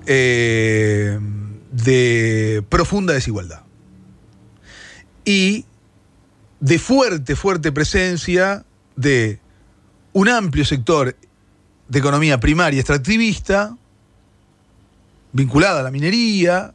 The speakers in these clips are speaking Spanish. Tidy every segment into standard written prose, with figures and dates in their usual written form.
de profunda desigualdad y de fuerte presencia de un amplio sector de economía primaria extractivista vinculada a la minería,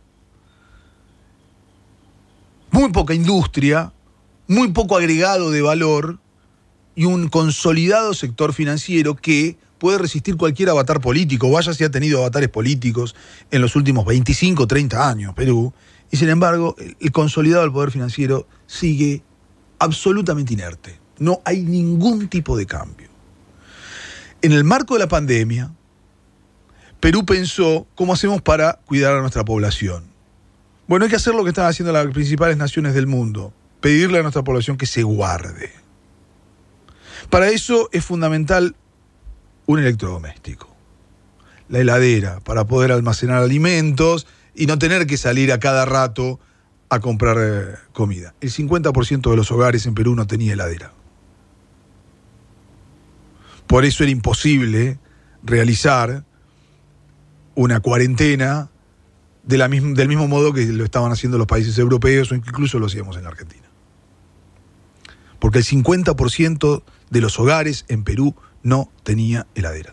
muy poca industria, muy poco agregado de valor y un consolidado sector financiero que puede resistir cualquier avatar político. Vaya si ha tenido avatares políticos en los últimos 25, 30 años Perú, y sin embargo el consolidado del poder financiero sigue absolutamente inerte. No hay ningún tipo de cambio. En el marco de la pandemia, Perú pensó cómo hacemos para cuidar a nuestra población. Bueno, hay que hacer lo que están haciendo las principales naciones del mundo, pedirle a nuestra población que se guarde. Para eso es fundamental un electrodoméstico, la heladera, para poder almacenar alimentos y no tener que salir a cada rato a comprar comida. El 50% de los hogares en Perú no tenía heladera. Por eso era imposible realizar una cuarentena del mismo modo que lo estaban haciendo los países europeos o incluso lo hacíamos en la Argentina. Porque el 50% de los hogares en Perú no tenía heladera.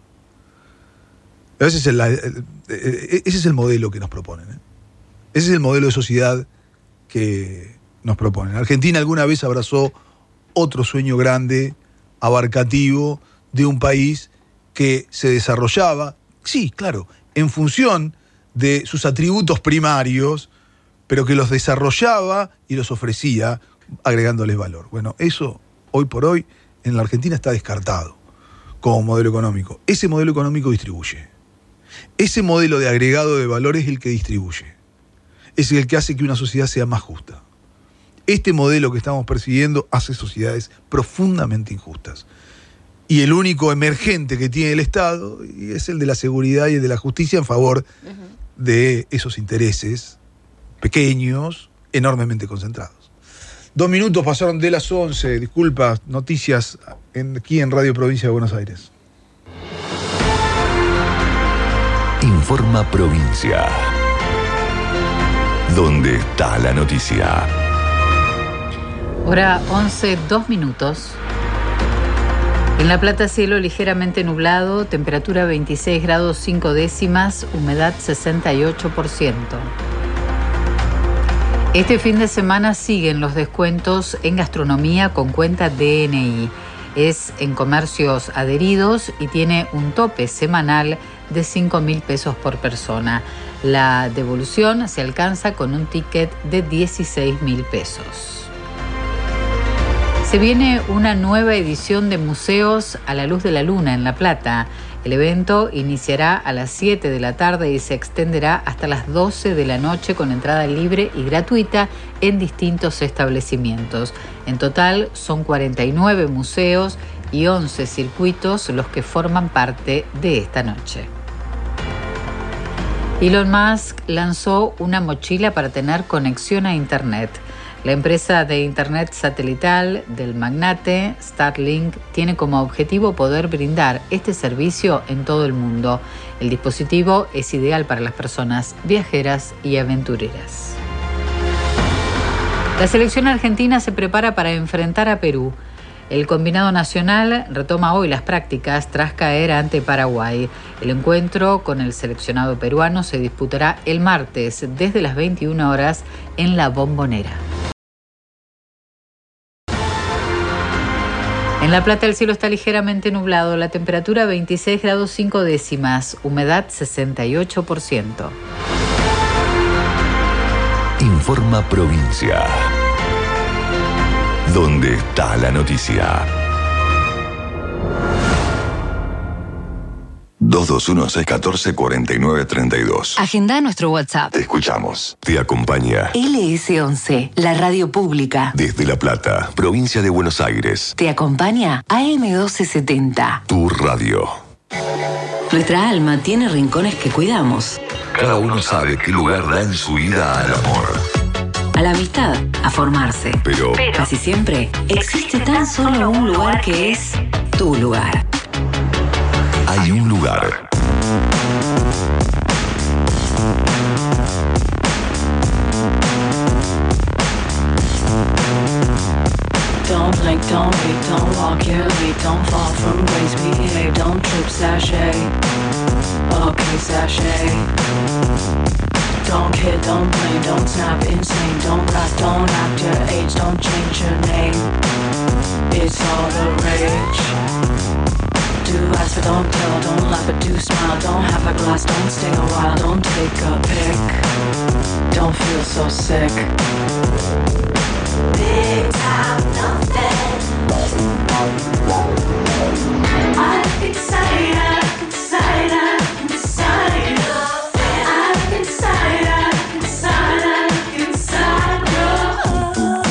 Ese es el modelo que nos proponen, ¿eh? Ese es el modelo de sociedad que nos proponen. Argentina alguna vez abrazó otro sueño grande, abarcativo, de un país que se desarrollaba, sí, claro, en función de sus atributos primarios, pero que los desarrollaba y los ofrecía agregándoles valor. Bueno, eso hoy por hoy en la Argentina está descartado como modelo económico. Ese modelo económico distribuye. Ese modelo de agregado de valor es el que distribuye. Es el que hace que una sociedad sea más justa. Este modelo que estamos persiguiendo hace sociedades profundamente injustas. Y el único emergente que tiene el Estado es el de la seguridad y el de la justicia en favor de esos intereses pequeños, enormemente concentrados. 2 minutos pasaron de las 11. Disculpa, noticias aquí en Radio Provincia de Buenos Aires. Informa Provincia. ¿Dónde está la noticia? Hora 11, 2 minutos. En La Plata, cielo ligeramente nublado, temperatura 26 grados 5 décimas, humedad 68%. Este fin de semana siguen los descuentos en gastronomía con cuenta DNI. Es en comercios adheridos y tiene un tope semanal de 5.000 pesos por persona. La devolución se alcanza con un ticket de 16.000 pesos. Se viene una nueva edición de Museos a la Luz de la Luna en La Plata. El evento iniciará a las 7 de la tarde y se extenderá hasta las 12 de la noche con entrada libre y gratuita en distintos establecimientos. En total son 49 museos y 11 circuitos los que forman parte de esta noche. Elon Musk lanzó una mochila para tener conexión a Internet. La empresa de Internet satelital del magnate, Starlink, tiene como objetivo poder brindar este servicio en todo el mundo. El dispositivo es ideal para las personas viajeras y aventureras. La selección argentina se prepara para enfrentar a Perú. El combinado nacional retoma hoy las prácticas tras caer ante Paraguay. El encuentro con el seleccionado peruano se disputará el martes desde las 21 horas en La Bombonera. En La Plata el cielo está ligeramente nublado, la temperatura 26 grados 5 décimas, humedad 68%. Informa Provincia. ¿Dónde está la noticia? 221-614-4932. Agenda nuestro WhatsApp. Te escuchamos. Te acompaña LS11, la radio pública. desde La Plata, provincia de Buenos Aires. Te acompaña AM1270. Tu radio. Nuestra alma tiene rincones que cuidamos. Cada uno sabe qué lugar da en su vida al amor. A la amistad, a formarse. Pero Casi siempre existe tan solo un lugar que es tu lugar. hay un lugar late, don't walk here late, don't fall from grace, behave, don't trip, sachet. Okay, sachet. Don't kid, don't blame, don't snap insane, don't rap, don't act your age, don't change your name. It's all the rage. Do ask but don't tell, don't laugh but do smile, don't have a glass, don't stay a while, don't take a pic, don't feel so sick. Big time nothing. I look inside, I look inside, I look inside. I look inside, I look inside, I look inside your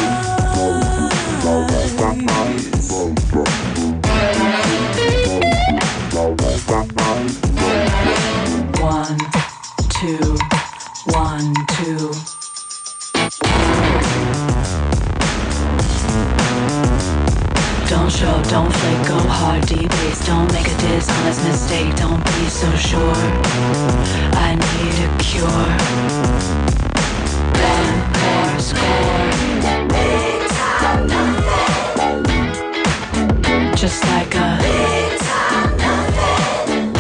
eyes. 1, 2, 1, 2. Don't show, don't flake, go hard, debase. Don't make a dishonest mistake, don't be so sure. I need a cure. One more score. Big time nothing. Just like a big time nothing.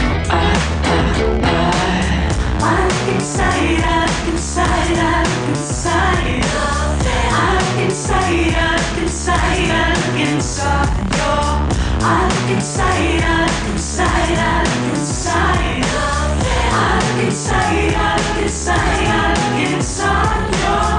I look inside, I look inside, I look inside. I look inside, I look inside, I look inside. I look inside, I look inside, I look inside. I look inside, I look inside, I look inside.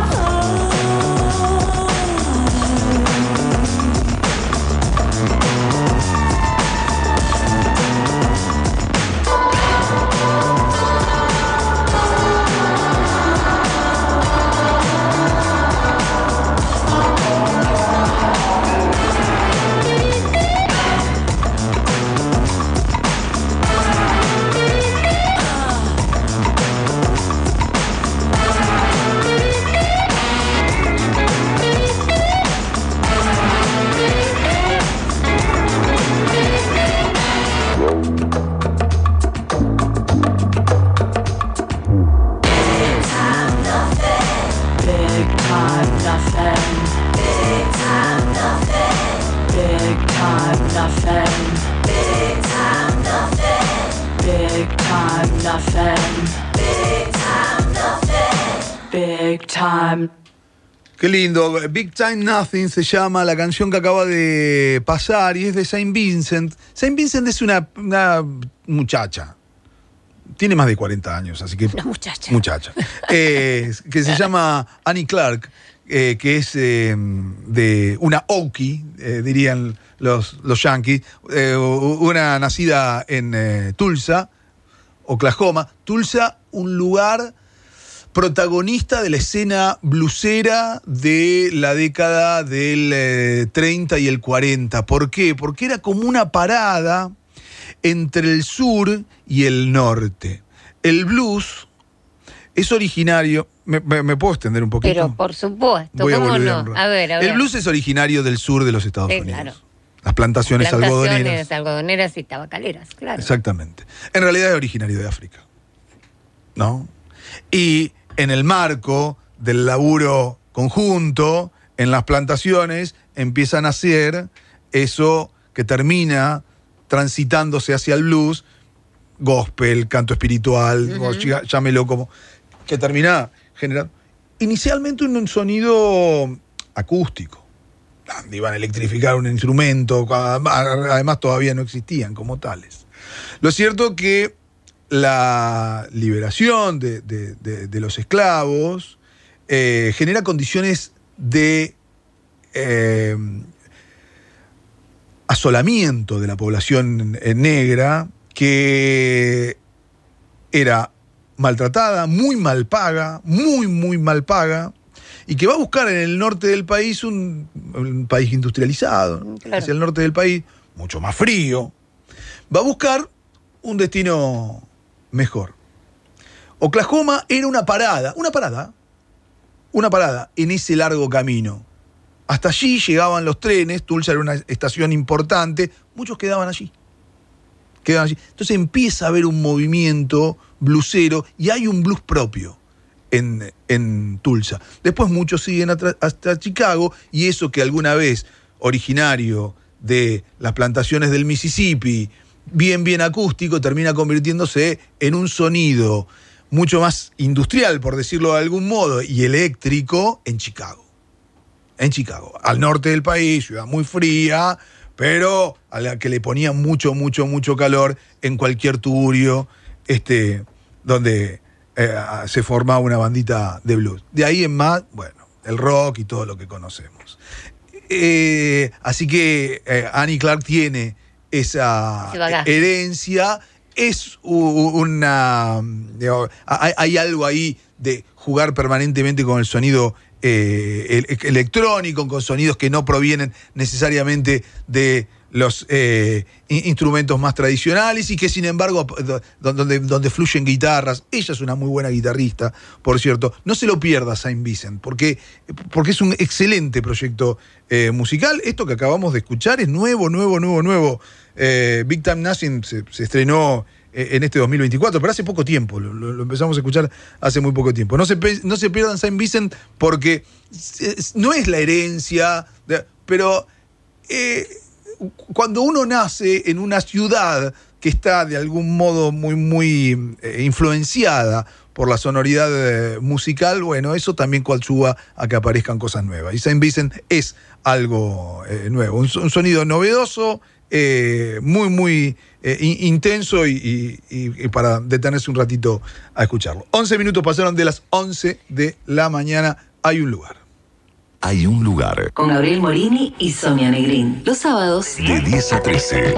Qué lindo, Big Time Nothing se llama la canción que acaba de pasar y es de Saint Vincent. Saint Vincent es una muchacha, tiene más de 40 años, así que... Una muchacha. Que se llama Annie Clark, que es de una Okie, dirían los yankees, una nacida en Tulsa, Oklahoma. Tulsa, un lugar protagonista de la escena bluesera de la década del 30 y el 40. ¿Por qué? Porque era como una parada entre el sur y el norte. El blues es originario... ¿Me puedo extender un poquito? Pero por supuesto, Voy a ¿cómo volver no? A ver. El blues es originario del sur de los Estados Unidos. Claro. Las plantaciones algodoneras y tabacaleras, claro. Exactamente. En realidad es originario de África, ¿no? Y en el marco del laburo conjunto, en las plantaciones, empieza a nacer eso que termina transitándose hacia el blues, gospel, canto espiritual, llámelo como, que termina generando inicialmente un sonido acústico. Iban a electrificar un instrumento, además todavía no existían como tales. Lo cierto que la liberación de los esclavos genera condiciones de asolamiento de la población negra que era maltratada, muy mal paga, muy mal paga, y que va a buscar en el norte del país un país industrializado, ¿no? Claro. Hacia el norte del país, mucho más frío, va a buscar un destino mejor. Oklahoma era una parada en ese largo camino. Hasta allí llegaban los trenes, Tulsa era una estación importante, muchos quedaban allí. Entonces empieza a haber un movimiento bluesero y hay un blues propio en Tulsa. Después muchos siguen hasta Chicago y eso que alguna vez originario de las plantaciones del Mississippi, bien acústico, termina convirtiéndose en un sonido mucho más industrial, por decirlo de algún modo, y eléctrico en Chicago. En Chicago, al norte del país, ciudad muy fría, pero a la que le ponía mucho calor en cualquier tugurio, donde se formaba una bandita de blues. De ahí en más, bueno, el rock y todo lo que conocemos. Así que Annie Clark tiene esa herencia. Es una... hay algo ahí de jugar permanentemente con el sonido electrónico, con sonidos que no provienen necesariamente de los instrumentos más tradicionales y que sin embargo donde fluyen guitarras. Ella es una muy buena guitarrista, por cierto. No se lo pierda Saint Vincent, porque es un excelente proyecto musical. Esto que acabamos de escuchar es nuevo. Big Time Nothing se estrenó en este 2024, pero hace poco tiempo, lo empezamos a escuchar hace muy poco tiempo. No se pierdan Saint Vincent porque no es la herencia, pero cuando uno nace en una ciudad que está de algún modo muy influenciada por la sonoridad musical, bueno, eso también coadyuva a que aparezcan cosas nuevas. Y Saint Vincent es algo nuevo, un sonido novedoso, muy intenso y para detenerse un ratito a escucharlo. 11 minutos pasaron de las 11 de la mañana. Hay un lugar. Hay un lugar. Con Gabriel Morini y Sonia Negrín. Los sábados De 10 a 13.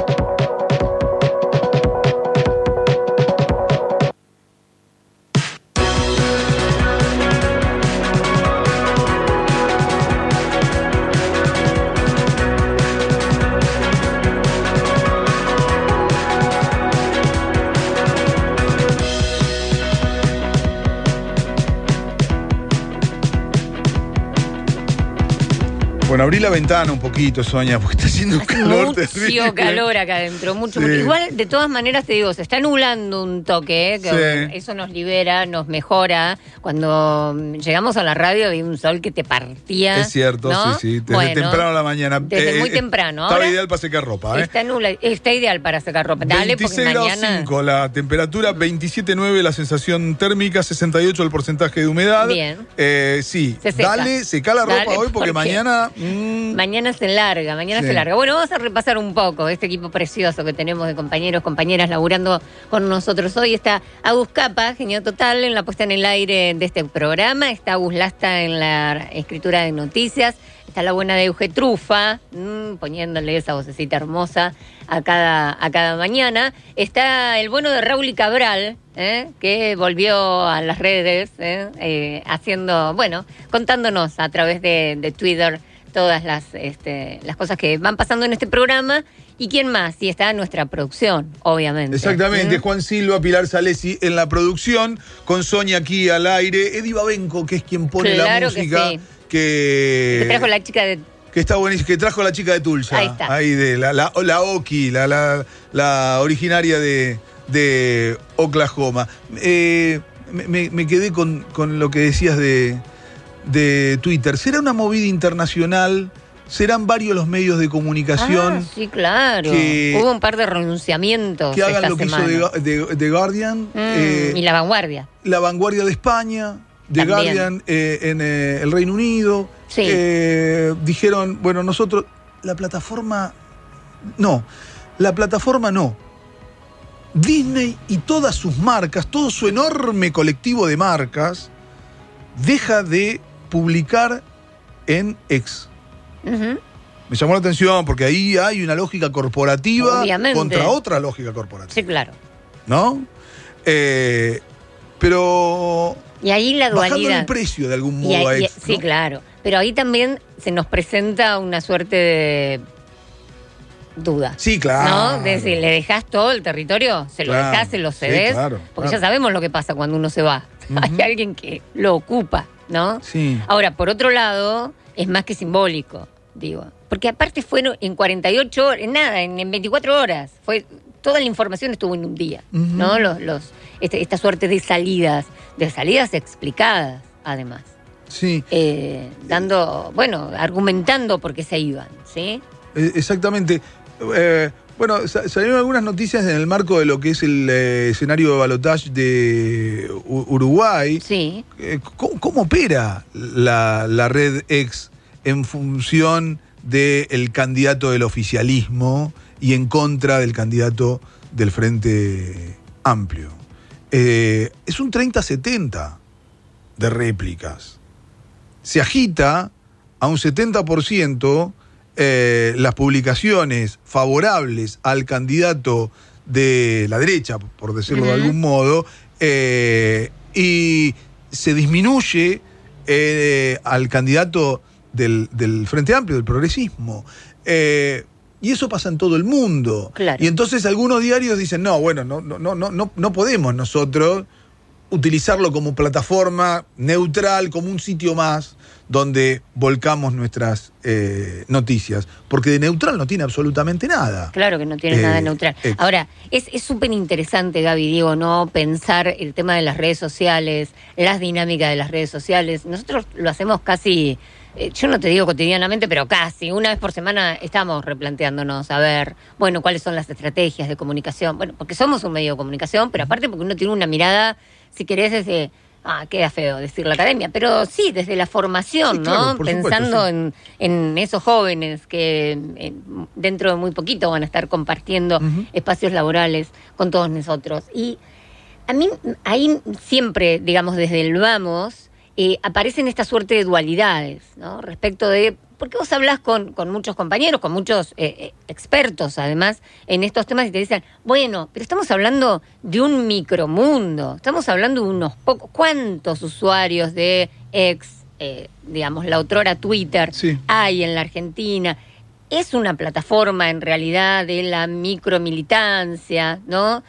Bueno, abrí la ventana un poquito, Sonia, porque está haciendo un calor terrible. Mucho calor acá adentro, mucho. Igual, de todas maneras, te digo, se está nublando un toque, que eso nos libera, nos mejora. Cuando llegamos a la radio había un sol que te partía. Es cierto, ¿no? Sí. Desde temprano a la mañana. Desde muy temprano. Estaba ideal para secar ropa, ¿eh? Está ideal para secar ropa. Dale, 26 porque grados mañana... 5 la temperatura, 27,9 la sensación térmica, 68 el porcentaje de humedad. Bien. Sí, Se seca la ropa hoy porque mañana... Mañana se larga, se larga. Bueno, vamos a repasar un poco este equipo precioso que tenemos de compañeros, compañeras laburando con nosotros hoy. Está Agus Capa, genio total, en la puesta en el aire de este programa. Está Agus Lasta en la escritura de noticias. Está la buena de Euge Trufa, poniéndole esa vocecita hermosa a cada mañana. Está el bueno de Raúl y Cabral, que volvió a las redes, haciendo, contándonos a través de Twitter todas las cosas que van pasando en este programa. ¿Y quién más? Y está nuestra producción, obviamente. Exactamente, Juan Silva, Pilar Salesi en la producción, con Sonia aquí al aire, Eddie Babenco, que es quien pone la música. Que sí. Que trajo la chica de... Que está buenísimo, que trajo la chica de Tulsa. Ahí está. Ahí de la Oki, la originaria de Oklahoma. Me quedé con lo que decías de Twitter. ¿Será una movida internacional? ¿Serán varios los medios de comunicación? Sí, claro. Hubo un par de renunciamientos que hagan esta lo semana. que hizo The Guardian. Y La Vanguardia. La Vanguardia de España. The Guardian en el Reino Unido. Sí. Dijeron, bueno, nosotros... La plataforma no. Disney y todas sus marcas, todo su enorme colectivo de marcas, deja de publicar en X. Uh-huh. Me llamó la atención porque ahí hay una lógica corporativa contra otra lógica corporativa. Sí, claro. ¿No? Pero... Y ahí la dualidad. Bajando el precio de algún modo a X, sí, ¿no? claro. Pero ahí también se nos presenta una suerte de duda. Sí, claro. ¿No? De decir, ¿le dejás todo el territorio? ¿Se lo dejás, se lo cedés? Sí, claro, porque ya sabemos lo que pasa cuando uno se va. Uh-huh. Hay alguien que lo ocupa, ¿no? Sí. Ahora, por otro lado, es más que simbólico, digo. Porque aparte fueron en 48 horas, en 24 horas. Toda la información estuvo en un día, uh-huh. ¿no? Esta suerte de salidas explicadas, además. Sí. Argumentando por qué se iban, ¿sí? Exactamente. Bueno, salieron algunas noticias en el marco de lo que es el escenario de balotaje de Uruguay. Sí. ¿Cómo opera la red X en función del candidato del oficialismo y en contra del candidato del Frente Amplio? Es un 30-70 de réplicas. Se agita a un 70% las publicaciones favorables al candidato de la derecha, por decirlo de algún modo, y se disminuye al candidato del Frente Amplio, del progresismo. Y eso pasa en todo el mundo. Claro. Y entonces algunos diarios dicen, no, bueno, no podemos nosotros utilizarlo como plataforma neutral, como un sitio más donde volcamos nuestras noticias, porque de neutral no tiene absolutamente nada. Claro que no tiene nada de neutral. Ahora, es súper interesante, Gaby, digo, ¿no? Pensar el tema de las redes sociales, las dinámicas de las redes sociales. Nosotros lo hacemos casi, yo no te digo cotidianamente, pero casi, una vez por semana estamos replanteándonos, a ver, bueno, cuáles son las estrategias de comunicación. Bueno, porque somos un medio de comunicación, pero aparte porque uno tiene una mirada, si querés, desde... queda feo decir la academia, pero sí, desde la formación, sí, claro, ¿no? por Pensando supuesto, sí. en esos jóvenes que dentro de muy poquito van a estar compartiendo espacios laborales con todos nosotros. Y a mí, ahí siempre, digamos, desde el vamos, aparecen esta suerte de dualidades, ¿no? Respecto de... Porque vos hablás con muchos compañeros, con muchos expertos, además, en estos temas y te dicen, bueno, pero estamos hablando de un micromundo, estamos hablando de unos pocos, ¿cuántos usuarios de X, digamos, la otrora Twitter, sí, hay en la Argentina? Es una plataforma, en realidad, de la micromilitancia, ¿no?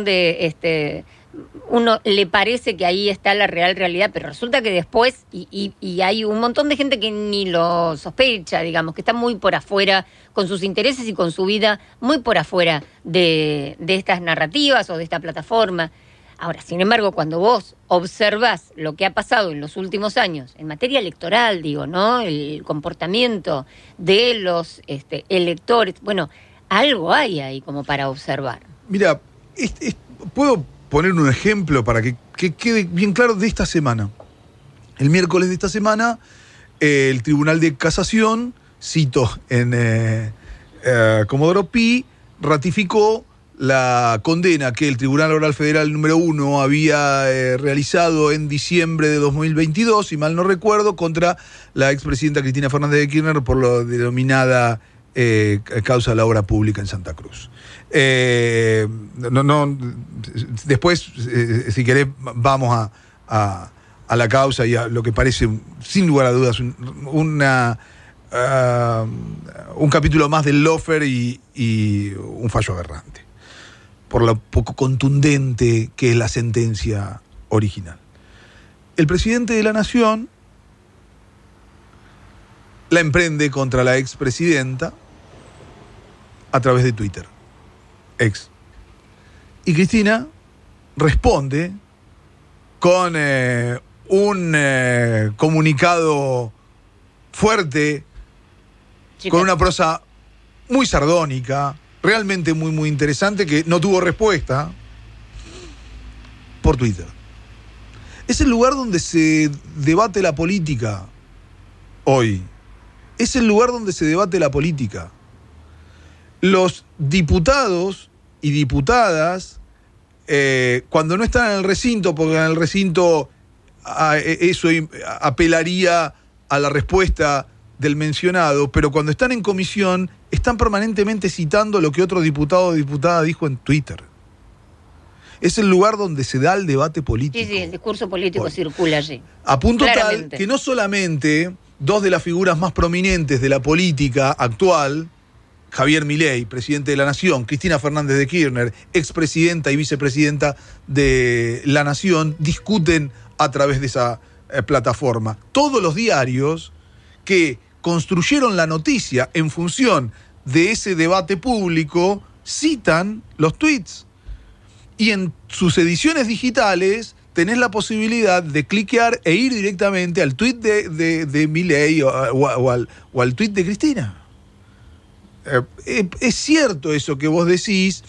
Donde uno le parece que ahí está la real realidad, pero resulta que después, y hay un montón de gente que ni lo sospecha, digamos, que está muy por afuera, con sus intereses y con su vida, muy por afuera de estas narrativas o de esta plataforma. Ahora, sin embargo, cuando vos observás lo que ha pasado en los últimos años, en materia electoral, digo, ¿no? El comportamiento de los electores, bueno, algo hay ahí como para observar. Mira, puedo poner un ejemplo para que quede bien claro de esta semana. El miércoles de esta semana, el Tribunal de Casación, cito en Comodoro Pi, ratificó la condena que el Tribunal Oral Federal número 1 había realizado en diciembre de 2022, si mal no recuerdo, contra la expresidenta Cristina Fernández de Kirchner por la denominada causa de la obra pública en Santa Cruz. Después, si querés, vamos a la causa y a lo que parece, sin lugar a dudas, un capítulo más del Lofer y un fallo aberrante, por lo poco contundente que es la sentencia original. El presidente de la Nación la emprende contra la expresidenta a través de Twitter. Y Cristina responde con un comunicado fuerte, con una prosa muy sardónica, realmente muy, muy interesante, que no tuvo respuesta por Twitter. Es el lugar donde se debate la política hoy. Es el lugar donde se debate la política. Los diputados y diputadas, cuando no están en el recinto, porque en el recinto eso apelaría a la respuesta del mencionado, pero cuando están en comisión, están permanentemente citando lo que otro diputado o diputada dijo en Twitter. Es el lugar donde se da el debate político. Sí, el discurso político circula allí. A punto claramente. tal que no solamente dos de las figuras más prominentes de la política actual, Javier Milei, presidente de la Nación, Cristina Fernández de Kirchner, expresidenta y vicepresidenta de la Nación, discuten a través de esa plataforma. Todos los diarios que construyeron la noticia en función de ese debate público citan los tweets. Y en sus ediciones digitales tenés la posibilidad de cliquear e ir directamente al tweet de Milei o al tweet de Cristina. es cierto eso que vos decís,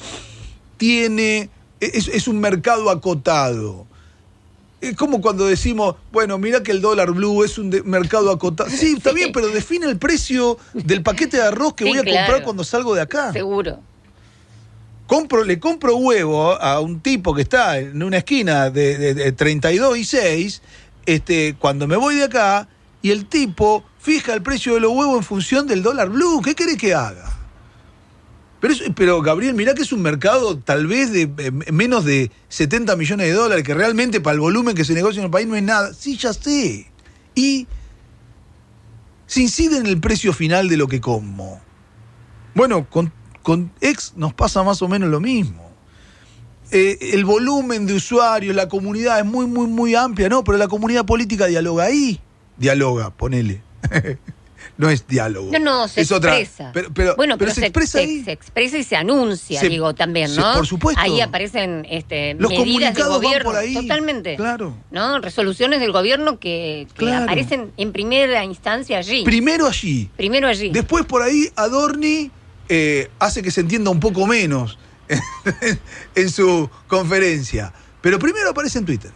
es un mercado acotado. Es como cuando decimos, bueno, mirá que el dólar blue es un mercado acotado. Sí, está bien, pero define el precio del paquete de arroz que voy a comprar cuando salgo de acá. Seguro. Le compro huevo a un tipo que está en una esquina de 32 y 6, cuando me voy de acá, y el tipo fija el precio de los huevos en función del dólar blue. ¿Qué querés que haga? Pero Gabriel, mirá que es un mercado tal vez de menos de 70 millones de dólares, que realmente para el volumen que se negocia en el país no es nada. Sí, ya sé. Y se incide en el precio final de lo que como. Bueno, con X nos pasa más o menos lo mismo. El volumen de usuarios, la comunidad es muy, muy, muy amplia, ¿no? Pero la comunidad política dialoga ahí. Dialoga, ponele. No es diálogo. No, se expresa. Pero se expresa ahí. Se expresa y se anuncia, también, ¿no? Por supuesto. Ahí aparecen los medidas del gobierno. Van por ahí. Totalmente. Claro. ¿No? Resoluciones del gobierno que aparecen en primera instancia allí. Primero allí. Después por ahí Adorni hace que se entienda un poco menos en su conferencia. Pero primero aparece en Twitter.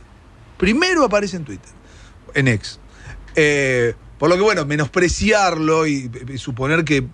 En X. Por lo que, bueno, menospreciarlo y suponer que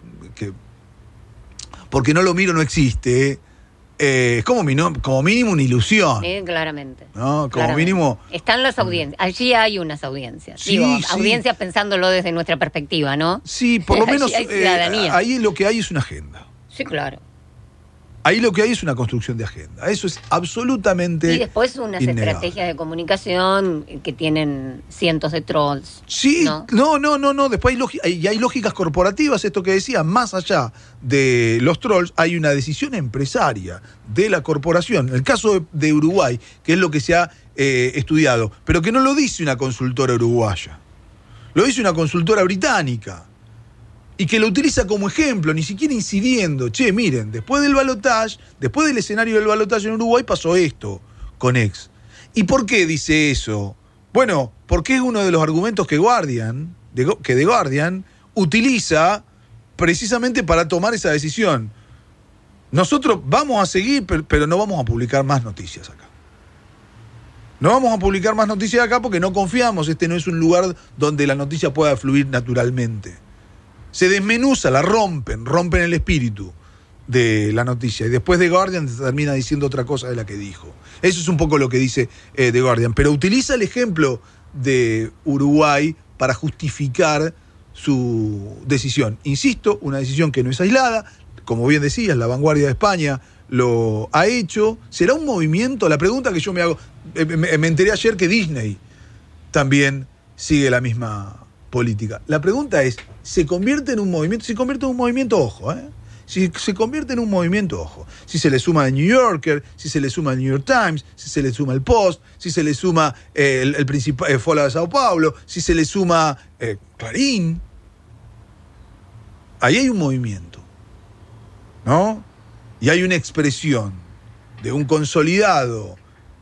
porque no lo miro no existe, es como mínimo una ilusión. Claramente. ¿No? Como mínimo. Están las audiencias. Allí hay unas audiencias. Audiencias pensándolo desde nuestra perspectiva, ¿no? Sí, por lo menos hay ciudadanía. Ahí lo que hay es una agenda. Sí, claro. Ahí lo que hay es una construcción de agenda. Eso es absolutamente. Y después unas innegable. Estrategias de comunicación que tienen cientos de trolls. Sí, no. Después hay lógicas corporativas, esto que decía, más allá de los trolls, hay una decisión empresaria de la corporación. En el caso de Uruguay, que es lo que se ha estudiado, pero que no lo dice una consultora uruguaya, lo dice una consultora británica. Y que lo utiliza como ejemplo, ni siquiera incidiendo. Che, miren, después del balotaje, después del escenario del balotaje en Uruguay pasó esto con X. ¿Y por qué dice eso? Bueno, porque es uno de los argumentos que The Guardian utiliza precisamente para tomar esa decisión. Nosotros vamos a seguir, pero no vamos a publicar más noticias acá. No vamos a publicar más noticias acá porque no confiamos. Este no es un lugar donde la noticia pueda fluir naturalmente. Se desmenuza, la rompen el espíritu de la noticia. Y después The Guardian termina diciendo otra cosa de la que dijo. Eso es un poco lo que dice The Guardian. Pero utiliza el ejemplo de Uruguay para justificar su decisión. Insisto, una decisión que no es aislada. Como bien decías, la vanguardia de España lo ha hecho. ¿Será un movimiento? La pregunta que yo me hago... Me enteré ayer que Disney también sigue la misma política. La pregunta es, ¿se convierte en un movimiento? Si se convierte en un movimiento, ojo, Si se convierte en un movimiento, ojo. Si se le suma el New Yorker, si se le suma el New York Times, si se le suma el Post, si se le suma el principal Folha de Sao Paulo, si se le suma Clarín. Ahí hay un movimiento, ¿no? Y hay una expresión de un consolidado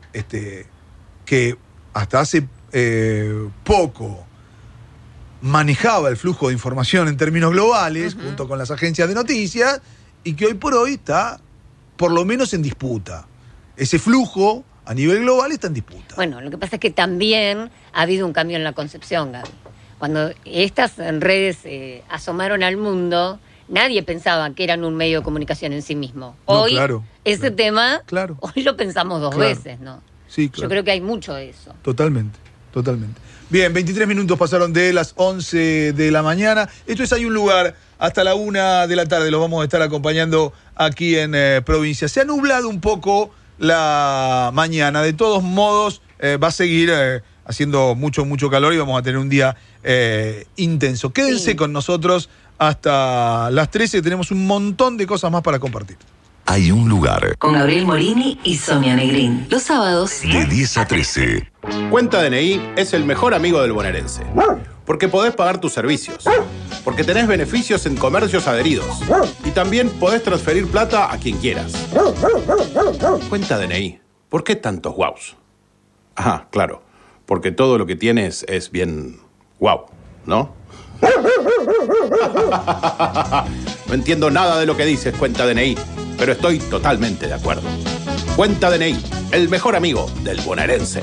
que hasta hace poco manejaba el flujo de información en términos globales, junto con las agencias de noticias, y que hoy por hoy está, por lo menos, en disputa. Ese flujo, a nivel global, está en disputa. Bueno, lo que pasa es que también ha habido un cambio en la concepción, Gaby. Cuando estas redes asomaron al mundo, nadie pensaba que eran un medio de comunicación en sí mismo. Hoy, ese tema, hoy lo pensamos dos veces, ¿no? Sí, claro. Yo creo que hay mucho de eso. Totalmente. Bien, 23 minutos pasaron de las 11 de la mañana. Esto es Hay un lugar, hasta la 1 de la tarde. Los vamos a estar acompañando aquí en provincia. Se ha nublado un poco la mañana. De todos modos, va a seguir haciendo mucho calor y vamos a tener un día intenso. Quédense con nosotros hasta las 13. Tenemos un montón de cosas más para compartir. Hay un lugar. Con Gabriel Morini y Sonia Negrín. Los sábados. De 10 a 13. Cuenta DNI es el mejor amigo del bonaerense. Porque podés pagar tus servicios. Porque tenés beneficios en comercios adheridos. Y también podés transferir plata a quien quieras. Cuenta DNI. ¿Por qué tantos guaus? Ajá, claro. Porque todo lo que tienes es bien guau, ¿no? No entiendo nada de lo que dices, Cuenta DNI, pero estoy totalmente de acuerdo. Cuenta DNI, el mejor amigo del bonaerense.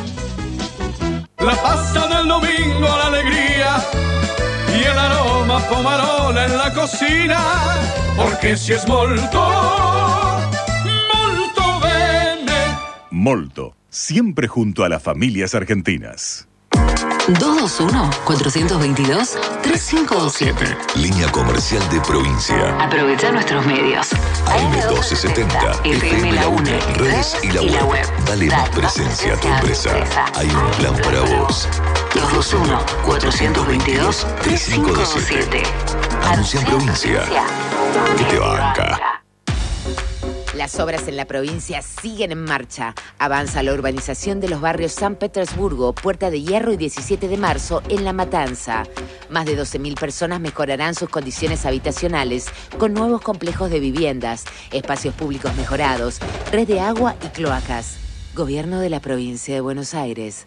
La pasta del domingo, la alegría y el aroma pomarola en la cocina, porque si es molto, molto bene. Molto, siempre junto a las familias argentinas. 221-422-3527. Línea comercial de provincia. Aprovecha nuestros medios. AM1270, FM La Una, redes y la web. Dale más presencia a tu empresa. Hay un plan para vos. 221-422-3527. Anuncia en provincia. Que te banca. Las obras en la provincia siguen en marcha. Avanza la urbanización de los barrios San Petersburgo, Puerta de Hierro y 17 de marzo en La Matanza. Más de 12.000 personas mejorarán sus condiciones habitacionales con nuevos complejos de viviendas, espacios públicos mejorados, red de agua y cloacas. Gobierno de la provincia de Buenos Aires.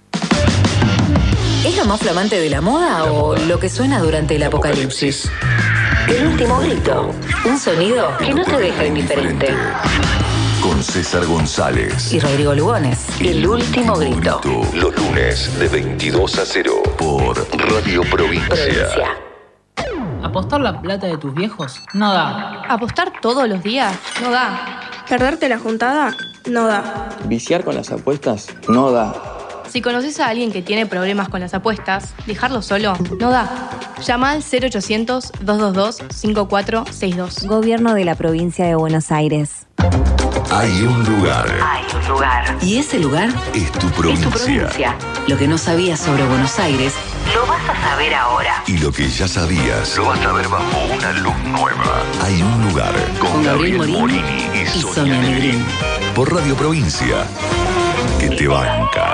¿Es lo más flamante de la moda o lo que suena durante el apocalipsis? El último grito. Un sonido que no te deja indiferente. Con César González Y Rodrigo Lugones. El último grito. Los lunes de 22 a 0 por Radio Provincia. ¿Apostar la plata de tus viejos? No da. ¿Apostar todos los días? No da. ¿Perderte la juntada? No da. ¿Viciar con las apuestas? No da. Si conoces a alguien que tiene problemas con las apuestas, dejarlo solo no da. Llama al 0800-222-5462. Gobierno de la provincia de Buenos Aires. Hay un lugar. Y ese lugar Es tu provincia. es tu provincia. Lo que no sabías sobre Buenos Aires, lo vas a saber ahora. Y lo que ya sabías, lo vas a ver bajo una luz nueva. Hay un lugar con Gabriel Morini y Sonia Negrín. Por Radio Provincia. Que te banca.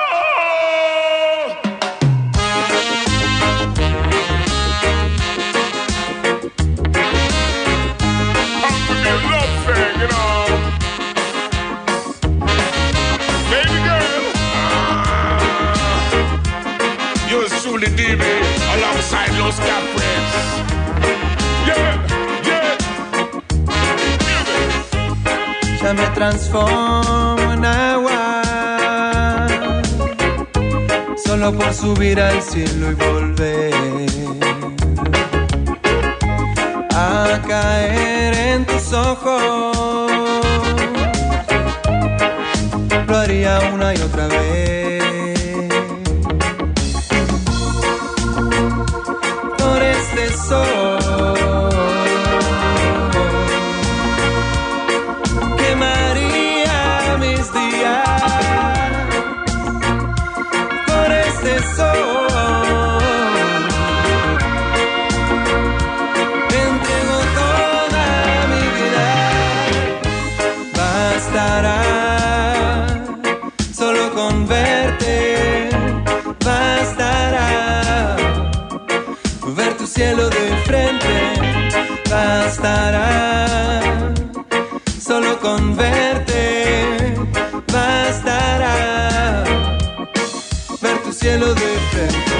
Alongside Los Capres. Ya me transformo en agua, solo por subir al cielo y volver a caer en tus ojos. Lo haría una y otra vez. Quemaría mis días por este sol. Te entrego toda mi vida. Bastará solo con verte. Bastará ver tu cielo de frente. Bastará solo con verte. Bastará ver tu cielo de frente.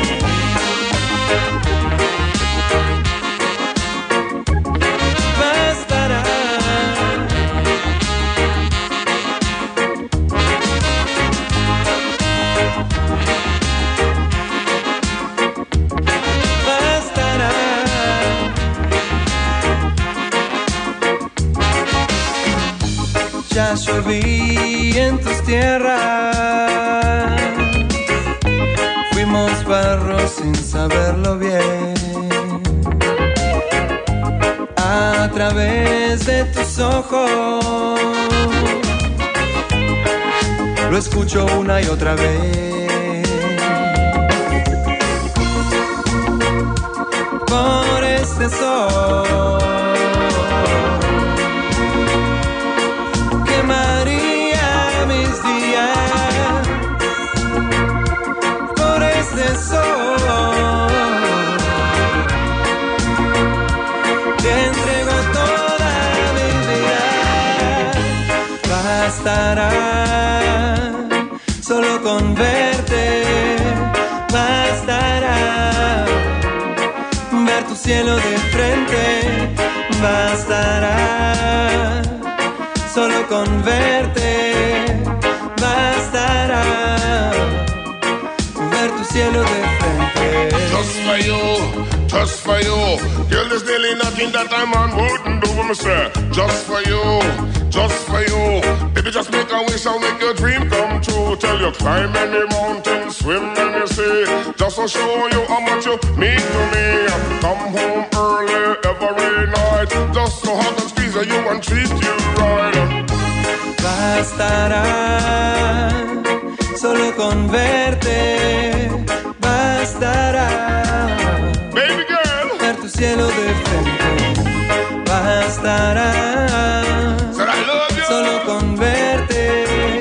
Bastará. Ya lloví en tus tierras, fuimos barro sin saberlo bien. A través de tus ojos lo escucho una y otra vez. Por este sol quemaría mis días. Por este sol te entrego toda mi vida. Bastará solo con verte. Bastará ver tu cielo de frente bastará. Solo con verte bastará. Ver tu cielo de frente. Just for you. Girl, there's nearly nothing that a man wouldn't do for me, sir. Just for you. Baby, just make a wish and make your dream come true. Tell you climb any mountain, swim any sea. Just to show you how much you mean to me. Come home early every night. Just to hug and squeeze you and treat you right. Bastará, solo con verte bastará. Baby girl, ver tu cielo de frente bastará. Solo con verte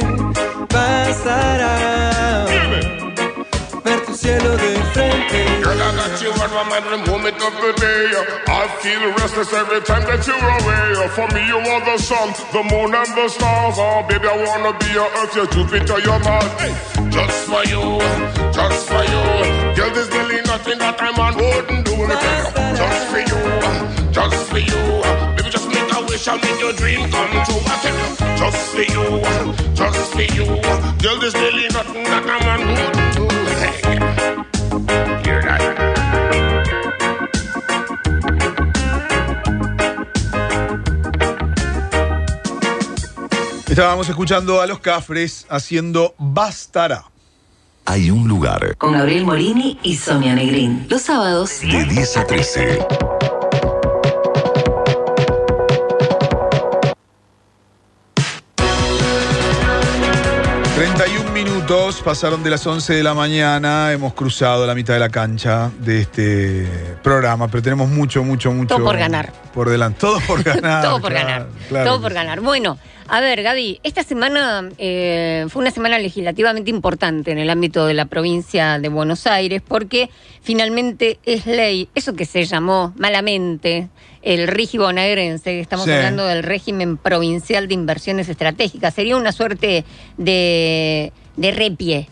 bastará. Ver tu cielo de frente. Girl, I got you on my mind the moment of the day. I feel restless every time that you're away. For me, you are the sun, the moon, and the stars. Oh, baby, I wanna be your Earth, your Jupiter, your Mars. Hey, just for you. Girl, there's really nothing that a man wouldn't do. Just for you. Baby, just make a wish and make your dream come true. I tell you, just for you. Girl, there's really nothing that a man wouldn't do. Hey, hear that? Estábamos escuchando a Los Cafres haciendo Bastará. Hay un lugar. Con Gabriel Morini y Sonia Negrín. Los sábados. De 10 a 13. Pasaron de las 11 de la mañana, hemos cruzado la mitad de la cancha de este programa, pero tenemos mucho. Todo por ganar. Por delante, todo por ganar. Todo por ganar. Todo por ganar. Bueno, a ver, Gaby, esta semana fue una semana legislativamente importante en el ámbito de la provincia de Buenos Aires, porque finalmente es ley, eso que se llamó malamente el RIGI bonaerense, estamos hablando del régimen provincial de inversiones estratégicas, sería una suerte de repie,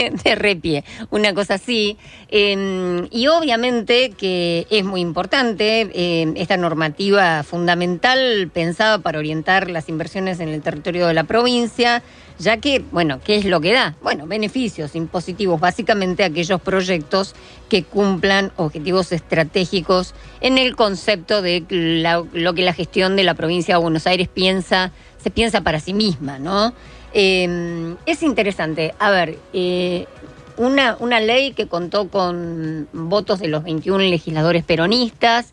una cosa así. Y obviamente que es muy importante esta normativa fundamental pensada para orientar las inversiones en el territorio de la provincia, ya que, bueno, ¿qué es lo que da? Bueno, beneficios impositivos, básicamente aquellos proyectos que cumplan objetivos estratégicos en el concepto de lo que la gestión de la provincia de Buenos Aires se piensa para sí misma, ¿no? Es interesante. A ver, una ley que contó con votos de los 21 legisladores peronistas,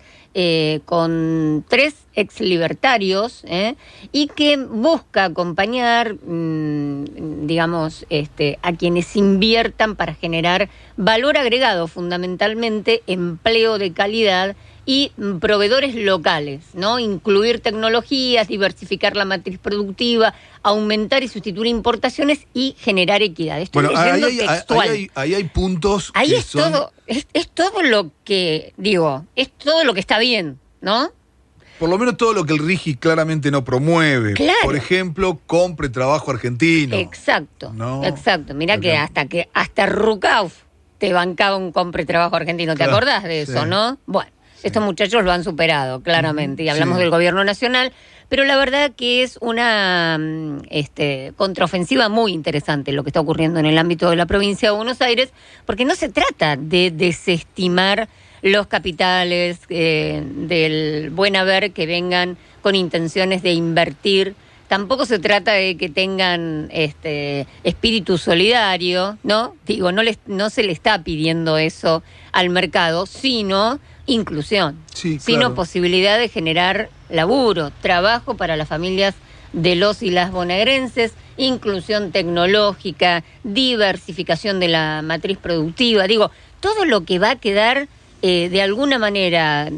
con 3 exlibertarios, y que busca acompañar, digamos, a quienes inviertan para generar valor agregado, fundamentalmente empleo de calidad y proveedores locales, ¿no? Incluir tecnologías, diversificar la matriz productiva, aumentar y sustituir importaciones y generar equidad. Estoy leyendo textual. Ahí hay puntos. Ahí es todo, es todo lo que, digo, es todo lo que está bien, ¿no? Por lo menos todo lo que el RIGI claramente no promueve. Claro. Por ejemplo, compre trabajo argentino. Exacto, ¿no? Exacto. Mirá que hasta Rucauf te bancaba un compre trabajo argentino. ¿Te acordás de eso, no? Bueno. Estos muchachos lo han superado, claramente, y hablamos del gobierno nacional, pero la verdad que es una contraofensiva muy interesante lo que está ocurriendo en el ámbito de la provincia de Buenos Aires, porque no se trata de desestimar los capitales del buen haber que vengan con intenciones de invertir. Tampoco se trata de que tengan espíritu solidario, ¿no? Digo, no se le está pidiendo eso al mercado, sino inclusión, sino posibilidad de generar laburo, trabajo para las familias de los y las bonaerenses, inclusión tecnológica, diversificación de la matriz productiva, digo, todo lo que va a quedar de alguna manera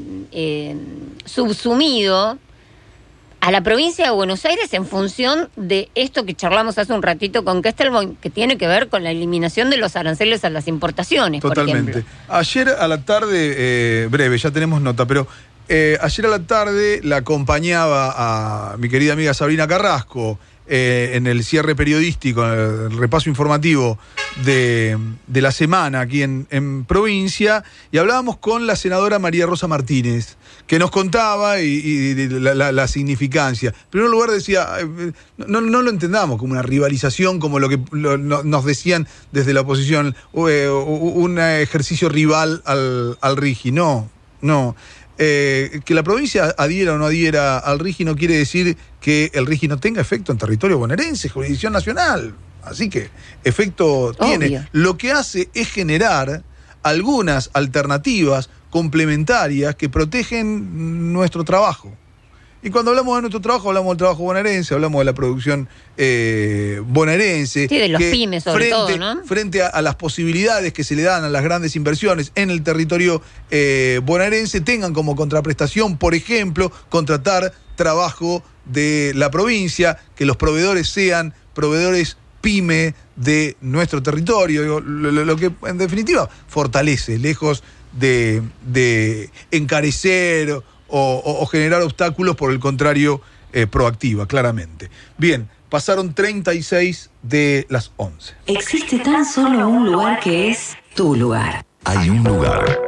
subsumido a la provincia de Buenos Aires en función de esto que charlamos hace un ratito con Kestelboim, que tiene que ver con la eliminación de los aranceles a las importaciones. Totalmente. Por ejemplo. Ayer a la tarde, breve, ya tenemos nota, pero ayer a la tarde la acompañaba a mi querida amiga Sabrina Carrasco en el cierre periodístico, el repaso informativo de la semana aquí en provincia, y hablábamos con la senadora María Rosa Martínez, que nos contaba y la significancia. En primer lugar decía, no lo entendamos como una rivalización, como lo que nos decían desde la oposición, un ejercicio rival al RIGI. No. Que la provincia adhiera o no adhiera al RIGI no quiere decir que el RIGI no tenga efecto en territorio bonaerense, jurisdicción nacional. Así que efecto tiene. Lo que hace es generar algunas alternativas complementarias que protegen nuestro trabajo. Y cuando hablamos de nuestro trabajo, hablamos del trabajo bonaerense, hablamos de la producción bonaerense. Sí, de los pymes sobre todo, ¿no? Frente a las posibilidades que se le dan a las grandes inversiones en el territorio bonaerense, tengan como contraprestación, por ejemplo, contratar trabajo de la provincia, que los proveedores sean proveedores pyme de nuestro territorio, lo que en definitiva fortalece, lejos de encarecer o generar obstáculos, por el contrario, proactiva, claramente. Bien, pasaron 36 de las 11. Existe tan solo un lugar que es tu lugar. Hay un lugar.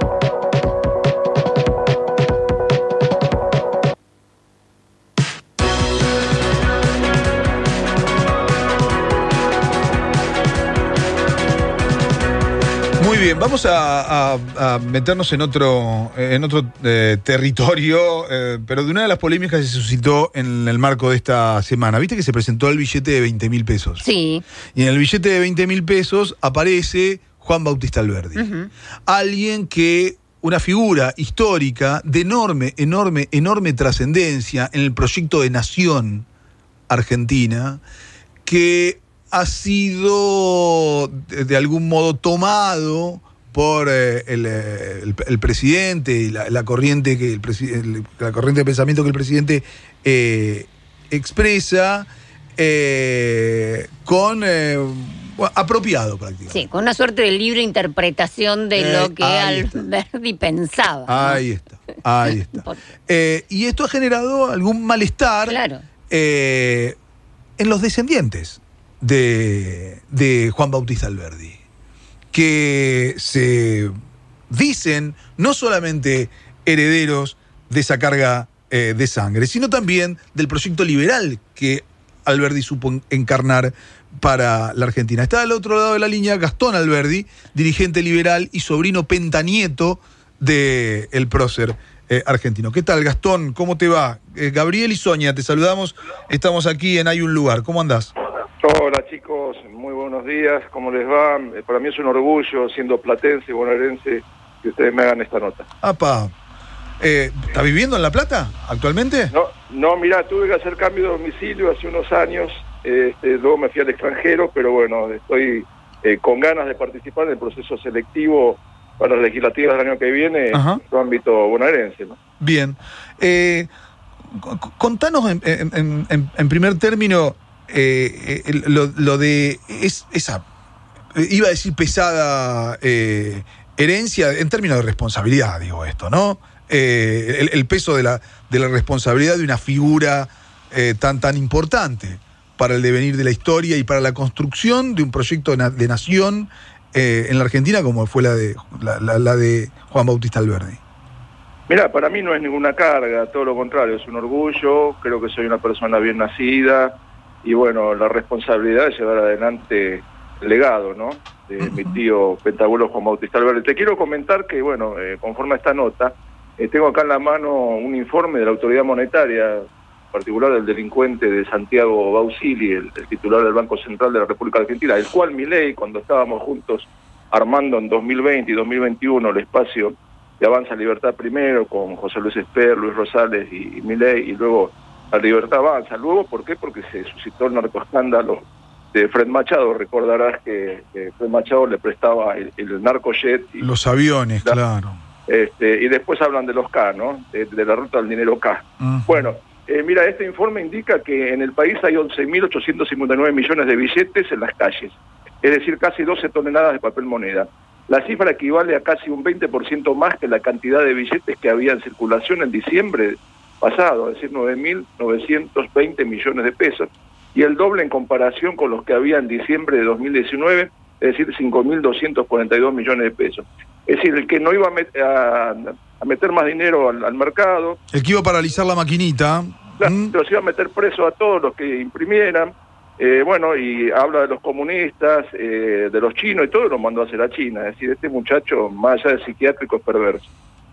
Muy bien, vamos a meternos en otro territorio, pero de una de las polémicas que se suscitó en el marco de esta semana. ¿Viste que se presentó el billete de 20.000 pesos? Sí. Y en el billete de 20.000 pesos aparece Juan Bautista Alberdi. Uh-huh. Alguien que, una figura histórica de enorme trascendencia en el proyecto de nación argentina, que ha sido de algún modo tomado por el presidente y la corriente la corriente de pensamiento que el presidente expresa apropiado prácticamente. Sí, con una suerte de libre interpretación de lo que Alberdi pensaba, ¿no? Ahí está. Y esto ha generado algún malestar, claro, en los descendientes de Juan Bautista Alberdi, que se dicen no solamente herederos de esa carga de sangre, sino también del proyecto liberal que Alberdi supo encarnar para la Argentina. Está al otro lado de la línea Gastón Alberdi, dirigente liberal y sobrino pentanieto del prócer argentino. ¿Qué tal, Gastón? ¿Cómo te va? Gabriel y Sonia, te saludamos. Estamos aquí en Hay un Lugar. ¿Cómo andás? Hola chicos, muy buenos días, ¿cómo les va? Para mí es un orgullo, siendo platense y bonaerense, que ustedes me hagan esta nota. ¡Apa! ¿Estás viviendo en La Plata actualmente? No, mirá, tuve que hacer cambio de domicilio hace unos años, luego me fui al extranjero, pero bueno, estoy con ganas de participar en el proceso selectivo para las legislativas del año que viene, en su ámbito bonaerense, ¿no? Bien. Contanos en primer término lo de esa, iba a decir pesada herencia, en términos de responsabilidad, digo esto, ¿no? El peso de la responsabilidad de una figura tan importante para el devenir de la historia y para la construcción de un proyecto de nación en la Argentina, como fue la de Juan Bautista Alberdi. Mirá, para mí no es ninguna carga, todo lo contrario, es un orgullo, creo que soy una persona bien nacida, y bueno, la responsabilidad de llevar adelante el legado, ¿no?, de mi tío pentabuelo Juan Bautista Alberdi. Te quiero comentar que, bueno, conforme a esta nota, tengo acá en la mano un informe de la autoridad monetaria, en particular del delincuente de Santiago Bausili, el titular del Banco Central de la República Argentina, el cual Milei, cuando estábamos juntos armando en 2020 y 2021 el espacio de Avanza Libertad primero, con José Luis Esper, Luis Rosales y Milei, y luego la Libertad Avanza. Luego, ¿por qué? Porque se suscitó el narcoescándalo de Fred Machado. Recordarás que Fred Machado le prestaba el narcojet. Y los aviones, claro. Y después hablan de los K, ¿no? De la ruta del dinero K. Bueno, mira, este informe indica que en el país hay 11.859 millones de billetes en las calles. Es decir, casi 12 toneladas de papel moneda. La cifra equivale a casi un 20% más que la cantidad de billetes que había en circulación en diciembre pasado, es decir, 9.920 millones de pesos. y el doble en comparación con los que había en diciembre de 2019, es decir, 5.242 millones de pesos. Es decir, el que no iba a meter más dinero al mercado. El que iba a paralizar la maquinita. Pero se iba a meter preso a todos los que imprimieran. Bueno, y habla de los comunistas, de los chinos y todo, lo mandó a hacer a China. Es decir, este muchacho, más allá de psiquiátrico, es perverso.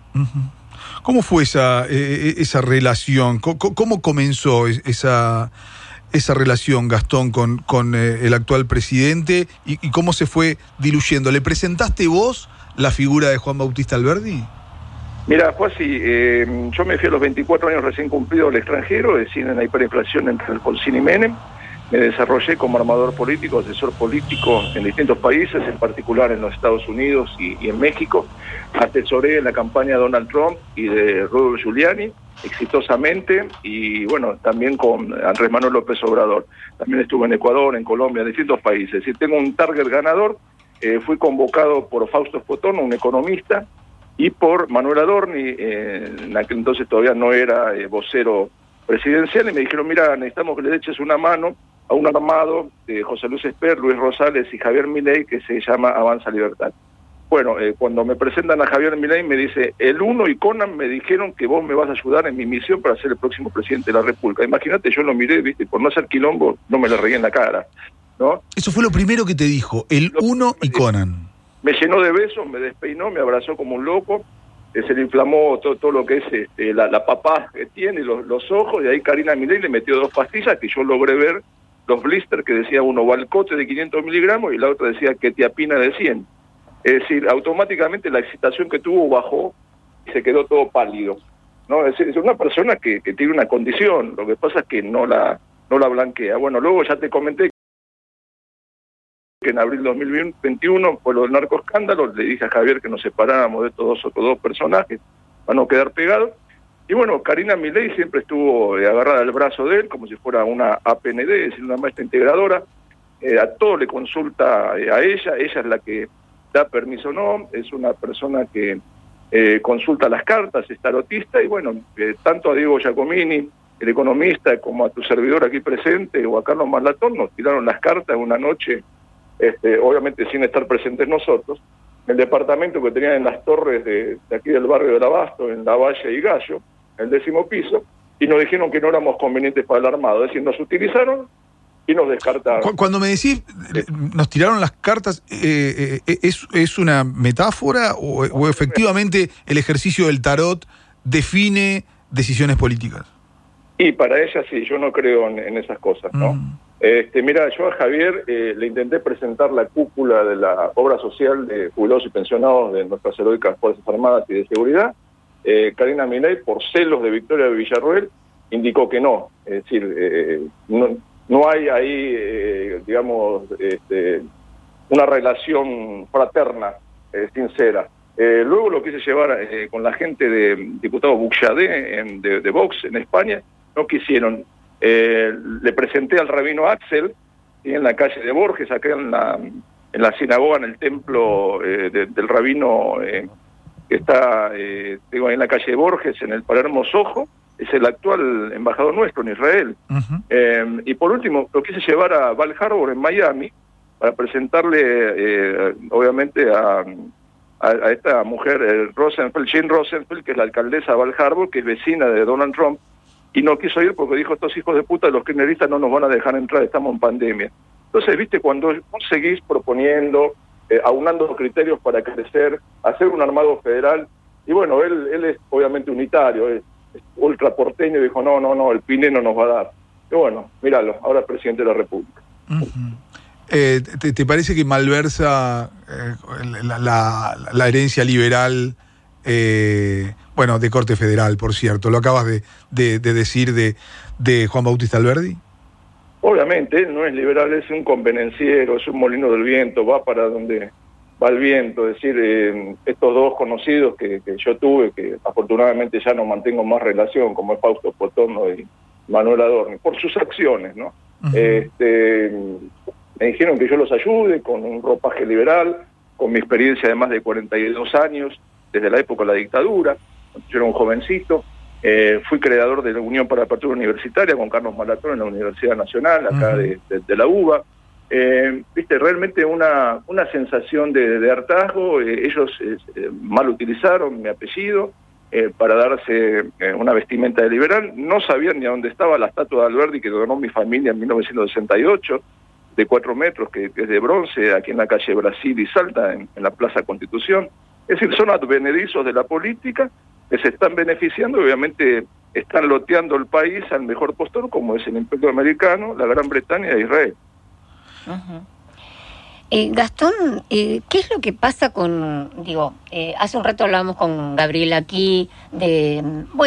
¿Cómo fue esa relación? ¿Cómo comenzó esa relación, Gastón, con el actual presidente y cómo se fue diluyendo? ¿Le presentaste vos la figura de Juan Bautista Alberdi? Mira, fue así. Yo me fui a los 24 años recién cumplidos al extranjero, es decir, en la hiperinflación entre Alfonsín y Menem. Me desarrollé como armador político, asesor político en distintos países, en particular en los Estados Unidos y en México. Asesoré en la campaña de Donald Trump y de Rudy Giuliani exitosamente, y bueno, también con Andrés Manuel López Obrador. También estuve en Ecuador, en Colombia, en distintos países. Es decir, tengo un target ganador. Fui convocado por Fausto Spotono, un economista, y por Manuel Adorni, en aquel entonces todavía no era vocero presidencial, y me dijeron, mira, necesitamos que le eches una mano a un armado de José Luis Esper, Luis Rosales y Javier Milei, que se llama Avanza Libertad. Bueno, cuando me presentan a Javier Milei, me dice, el Uno y Conan me dijeron que vos me vas a ayudar en mi misión para ser el próximo presidente de la República. Imagínate, yo lo miré, viste, por no hacer quilombo, no me le regué en la cara, ¿no? Eso fue lo primero que te dijo, el Uno y Conan. Me llenó de besos, me despeinó, me abrazó como un loco, se le inflamó todo lo que es la papá que tiene, los ojos, y ahí Karina Milei le metió 2 pastillas que yo logré ver, los blisters, que decía uno Valcote de 500 miligramos y la otra decía Quetiapina de 100. Es decir, automáticamente la excitación que tuvo bajó y se quedó todo pálido, ¿no? Es decir, es una persona que tiene una condición, lo que pasa es que no la blanquea. Bueno, luego ya te comenté que en abril de 2021 fue lo del narcoescándalo, le dije a Javier que nos separáramos de estos otros dos personajes para no quedar pegados. Y bueno, Karina Milei siempre estuvo agarrada al brazo de él como si fuera una APND, es decir, una maestra integradora. A todo le consulta a ella es la que da permiso o no, es una persona que consulta las cartas, es tarotista, y bueno, tanto a Diego Giacomini, el economista, como a tu servidor aquí presente, o a Carlos Marlatón, nos tiraron las cartas una noche, obviamente sin estar presentes nosotros, en el departamento que tenían en las torres de aquí del barrio del Abasto, en La Valle y Gallo, el 10º piso, y nos dijeron que no éramos convenientes para el armado, es decir, nos utilizaron y nos descartaron. Cuando me decís, nos tiraron las cartas, ¿es una metáfora o efectivamente el ejercicio del tarot define decisiones políticas? Y para ella sí, yo no creo en esas cosas, ¿no? Mira, yo a Javier le intenté presentar la cúpula de la obra social de jubilados y pensionados de nuestras heroicas Fuerzas Armadas y de Seguridad. Karina Milei, por celos de Victoria de Villarroel, indicó que no. Es decir, no hay ahí, digamos, una relación fraterna, sincera. Luego lo quise llevar con la gente de diputado Buxadé de Vox en España, no quisieron. Le presenté al rabino Axel, y en la calle de Borges, acá en la sinagoga, en el templo del rabino que está digo, ahí en la calle de Borges, en el Palermo Sojo, es el actual embajador nuestro en Israel. Y por último, lo quise llevar a Val Harbor en Miami para presentarle, obviamente, a esta mujer, Jane Rosenfeld, que es la alcaldesa de Val Harbor, que es vecina de Donald Trump, y no quiso ir porque dijo, estos hijos de puta, los kirchneristas no nos van a dejar entrar, estamos en pandemia. Entonces, viste, cuando vos seguís proponiendo, aunando criterios para crecer, hacer un armado federal, y bueno, él es obviamente unitario, es ultra porteño, y dijo, no, el PINE no nos va a dar. Y bueno, míralo, ahora es presidente de la República. ¿Te parece que malversa la herencia liberal, bueno, de corte federal, por cierto? ¿Lo acabas de decir de Juan Bautista Alberdi? Obviamente, él no es liberal, es un convenenciero, es un molino del viento, va para donde va el viento. Es decir, estos dos conocidos que yo tuve, que afortunadamente ya no mantengo más relación, como es Fausto Spotono y Manuel Adorni, por sus acciones, ¿no? Me dijeron que yo los ayude con un ropaje liberal, con mi experiencia de más de 42 años, desde la época de la dictadura, yo era un jovencito, Fui creador de la Unión para la Apertura Universitaria con Carlos Malatón en la Universidad Nacional, acá de la UBA. Realmente una sensación de hartazgo. Ellos mal utilizaron mi apellido para darse una vestimenta de liberal. No sabían ni a dónde estaba la estatua de Alberdi que donó mi familia en 1968, de 4 metros, que es de bronce, aquí en la calle Brasil y Salta, en la Plaza Constitución. Es decir, son advenedizos de la política que se están beneficiando, obviamente están loteando el país al mejor postor, como es el Imperio Americano, la Gran Bretaña e Israel. Gastón, ¿qué es lo que pasa con, hace un rato hablábamos con Gabriel aquí de,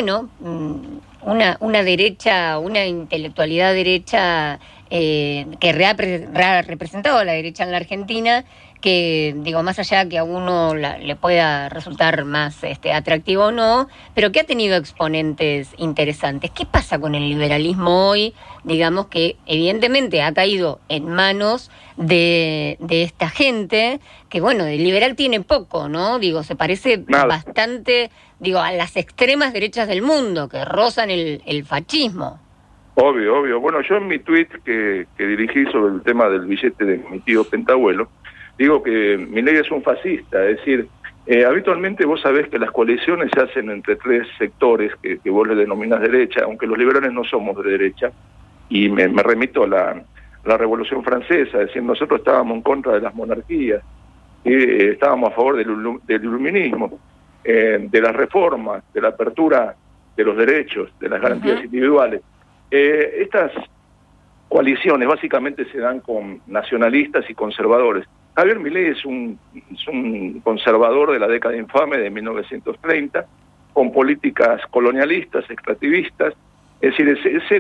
una derecha, una intelectualidad derecha que ha representado a la derecha en la Argentina, que, más allá que a uno le pueda resultar más atractivo o no, pero que ha tenido exponentes interesantes. ¿Qué pasa con el liberalismo hoy? Digamos que evidentemente ha caído en manos de esta gente, que de liberal tiene poco, ¿no? Se parece bastante, a las extremas derechas del mundo, que rozan el fascismo. Obvio. Bueno, yo en mi tuit que dirigí sobre el tema del billete de mi tío Pentabuelo, digo que Milei es un fascista, es decir, habitualmente vos sabés que las coaliciones se hacen entre 3 sectores que vos le denominás derecha, aunque los liberales no somos de derecha, y me remito a la Revolución Francesa, es decir, nosotros estábamos en contra de las monarquías, estábamos a favor del iluminismo, de las reformas, de la apertura de los derechos, de las garantías individuales. Estas coaliciones básicamente se dan con nacionalistas y conservadores. Javier Milei es un conservador de la década infame de 1930, con políticas colonialistas, extractivistas. Es decir, es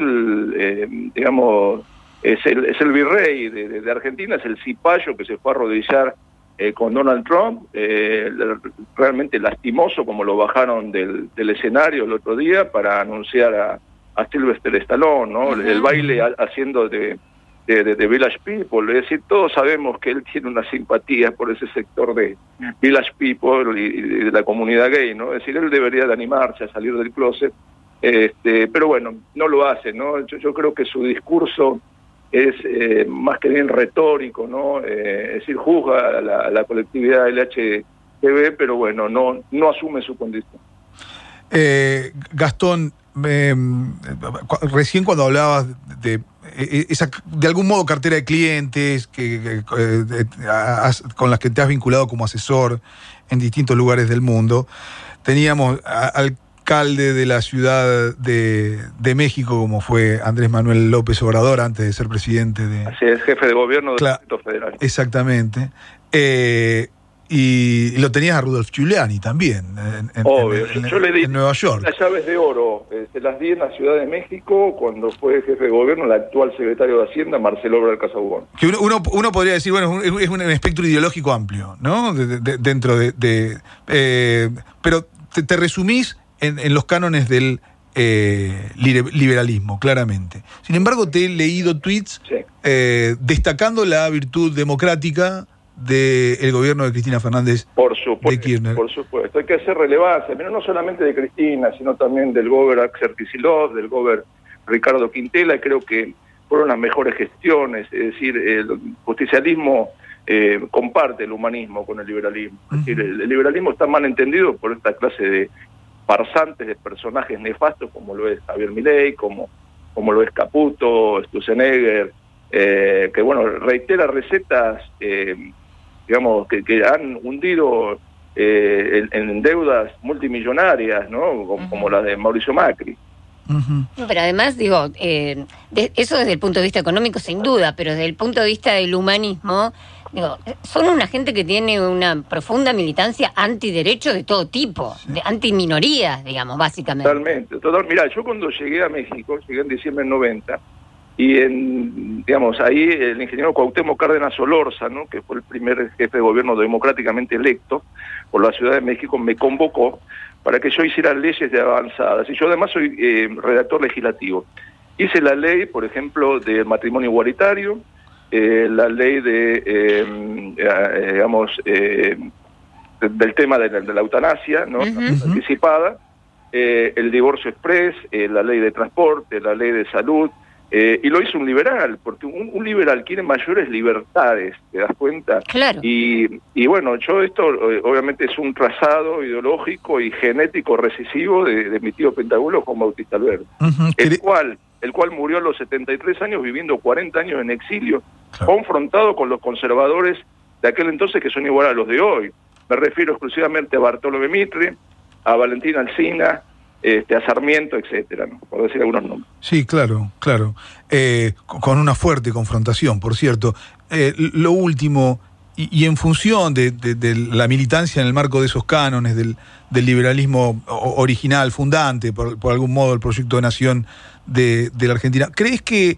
el virrey de Argentina, es el cipayo que se fue a arrodillar con Donald Trump, realmente lastimoso como lo bajaron del escenario el otro día para anunciar a Sylvester Stallone, ¿no? El baile haciendo de Village People. Es decir, todos sabemos que él tiene una simpatía por ese sector de Village People y de la comunidad gay, ¿no? Es decir, él debería de animarse a salir del closet, pero bueno, no lo hace, ¿no? Yo creo que su discurso es más que bien retórico, ¿no? Es decir, juzga a la colectividad LGTB, pero bueno, no asume su condición. Gastón, recién cuando hablabas de esa, de algún modo, cartera de clientes con las que te has vinculado como asesor en distintos lugares del mundo, teníamos alcalde de la Ciudad de México, como fue Andrés Manuel López Obrador, antes de ser presidente de... Así es, jefe de gobierno del Distrito Federal. Exactamente. Y lo tenías a Rudolf Giuliani también, Obvio. Yo le di en Nueva York. Las llaves de oro, se las di en la Ciudad de México cuando fue jefe de gobierno el actual secretario de Hacienda, Marcelo Ebrard Casaubon. Que uno podría decir, bueno, es un espectro ideológico amplio, ¿no? Dentro pero te resumís en los cánones del liberalismo, claramente. Sin embargo, te he leído tweets destacando la virtud democrática del gobierno de Cristina Fernández de Kirchner. Por supuesto, hay que hacer relevancia, pero no solamente de Cristina, sino también del gobernador Axel Kicillof, del gobernador Ricardo Quintela, y creo que fueron las mejores gestiones. Es decir, el justicialismo comparte el humanismo con el liberalismo. Es decir, el liberalismo está mal entendido por esta clase de farsantes, de personajes nefastos, como lo es Javier Milei, como lo es Caputo, Sturzenegger, que bueno, reitera recetas digamos que han hundido en deudas multimillonarias, ¿no? Como las de Mauricio Macri. Pero además, eso desde el punto de vista económico sin duda, pero desde el punto de vista del humanismo, son una gente que tiene una profunda militancia antiderecho de todo tipo, de antiminorías, digamos, básicamente. Totalmente. Mirá, yo cuando llegué a México, llegué en diciembre del 90, y ahí el ingeniero Cuauhtémoc Cárdenas Solórzano, que fue el primer jefe de gobierno democráticamente electo por la Ciudad de México, me convocó para que yo hiciera leyes de avanzadas. Y yo además soy redactor legislativo. Hice la ley, por ejemplo, del matrimonio igualitario, la ley del tema de la eutanasia, ¿no? Anticipada, el divorcio express, la ley de transporte, la ley de salud, y lo hizo un liberal, porque un liberal quiere mayores libertades, ¿te das cuenta? Claro. Y bueno, esto obviamente es un trazado ideológico y genético recesivo de mi tío Pentagulo, Juan Bautista Alberdi, el cual murió a los 73 años, viviendo 40 años en exilio, confrontado con los conservadores de aquel entonces, que son igual a los de hoy. Me refiero exclusivamente a Bartolomé Mitre, a Valentín Alsina, a Sarmiento, etcétera, ¿no? Por decir algunos nombres. Sí, claro. Con una fuerte confrontación, por cierto. Lo último, y en función de la militancia en el marco de esos cánones del liberalismo original, fundante, por algún modo, el proyecto de nación de la Argentina, ¿crees que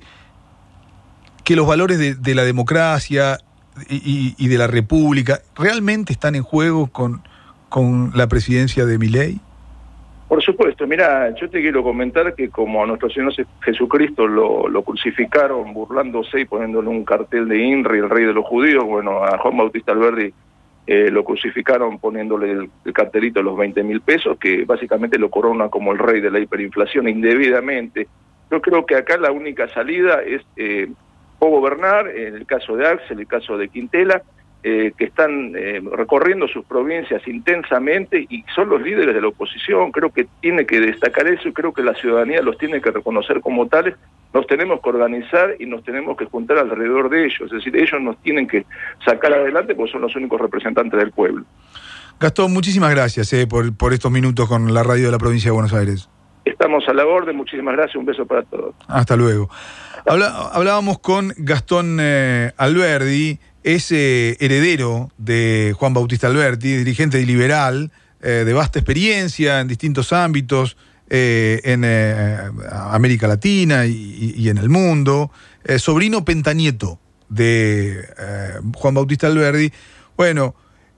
los valores de la democracia y de la república realmente están en juego con la presidencia de Milei? Por supuesto, mira, yo te quiero comentar que como a nuestro Señor Jesucristo lo crucificaron burlándose y poniéndole un cartel de INRI, el rey de los judíos, bueno, a Juan Bautista Alberdi lo crucificaron poniéndole el cartelito de los 20.000 pesos, que básicamente lo corona como el rey de la hiperinflación indebidamente. Yo creo que acá la única salida es gobernar, en el caso de Axel, en el caso de Quintela, que están recorriendo sus provincias intensamente y son los líderes de la oposición. Creo que tiene que destacar eso y creo que la ciudadanía los tiene que reconocer como tales. Nos tenemos que organizar y nos tenemos que juntar alrededor de ellos. Es decir, ellos nos tienen que sacar adelante porque son los únicos representantes del pueblo. Gastón, muchísimas gracias por estos minutos con la radio de la provincia de Buenos Aires. Estamos a la orden, muchísimas gracias, un beso para todos. Hasta luego. Hablábamos con Gastón Alberdi, es heredero de Juan Bautista Alberdi, dirigente liberal, de vasta experiencia en distintos ámbitos, en América Latina y en el mundo, sobrino pentanieto de Juan Bautista Alberdi, bueno,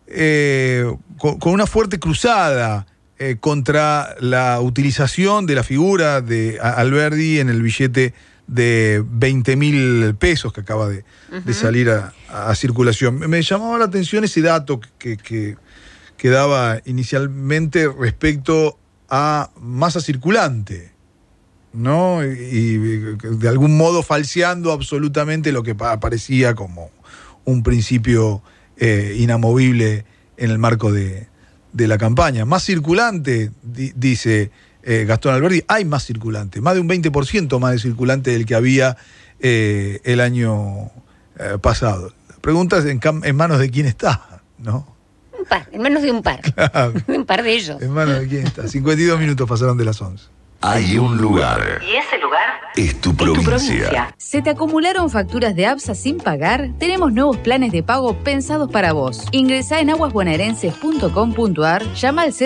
con una fuerte cruzada contra la utilización de la figura de Alberdi en el billete de 20.000 pesos que acaba de salir a circulación. Me llamaba la atención ese dato que daba inicialmente respecto a masa circulante, ¿no? Y de algún modo falseando absolutamente lo que parecía como un principio inamovible en el marco de la campaña. Más circulante, dice Gastón Alberdi, hay más circulante, más de un 20% más de circulante del que había el año pasado. La pregunta es en manos de quién está, ¿no? Un par, en manos de un par. Claro. Un par de ellos. En manos de quién está. 52 minutos pasaron de las 11. Hay un lugar. ¿Y ese lugar? Es tu provincia. ¿Se te acumularon facturas de ABSA sin pagar? Tenemos nuevos planes de pago pensados para vos. Ingresá en aguasbonaerenses.com.ar, llama al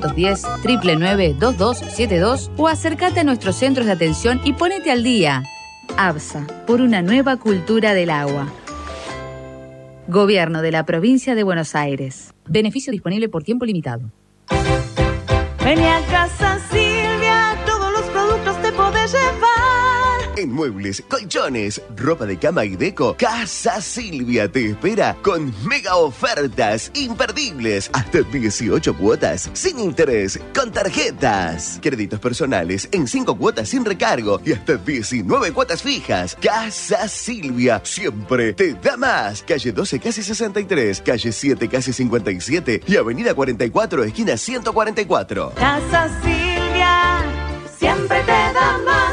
0810-999-2272 o acércate a nuestros centros de atención y ponete al día. ABSA, por una nueva cultura del agua. Gobierno de la Provincia de Buenos Aires. Beneficio disponible por tiempo limitado. Ven a Casa Silvia, todos los productos te podés llevar. En muebles, colchones, ropa de cama y deco, Casa Silvia te espera con mega ofertas imperdibles. Hasta 18 cuotas sin interés, con tarjetas. Créditos personales en 5 cuotas sin recargo y hasta 19 cuotas fijas. Casa Silvia siempre te da más. Calle 12, casi 63, calle 7, casi 57 y avenida 44, esquina 144. Casa Silvia siempre te da más.